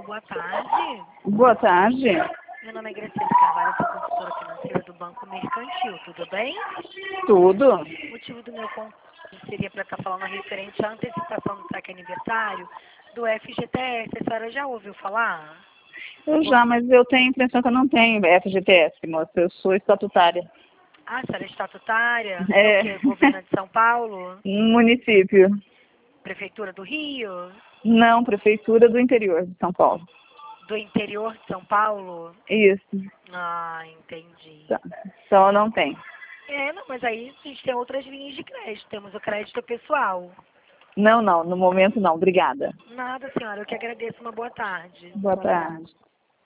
boa tarde. Boa tarde. Meu nome é Graciela Carvalho, sou consultora financeira do Banco Mercantil, tudo bem? Tudo? O motivo do meu convite seria para estar falando referente à antecipação do saque aniversário do FGTS. A senhora já ouviu falar? Mas eu tenho a impressão que eu não tenho FGTS, moça. Eu sou estatutária. Ah, a senhora é estatutária? É. O quê? Governo de São Paulo? Município. Prefeitura do Rio? Não, Prefeitura do interior de São Paulo. Do interior de São Paulo? Isso. Ah, entendi. Tá. Então eu não tenho. Não, mas aí a gente tem outras linhas de crédito. Temos o crédito pessoal. Não, no momento não. Obrigada. Nada, senhora. Eu que agradeço. Uma boa tarde. Boa tarde.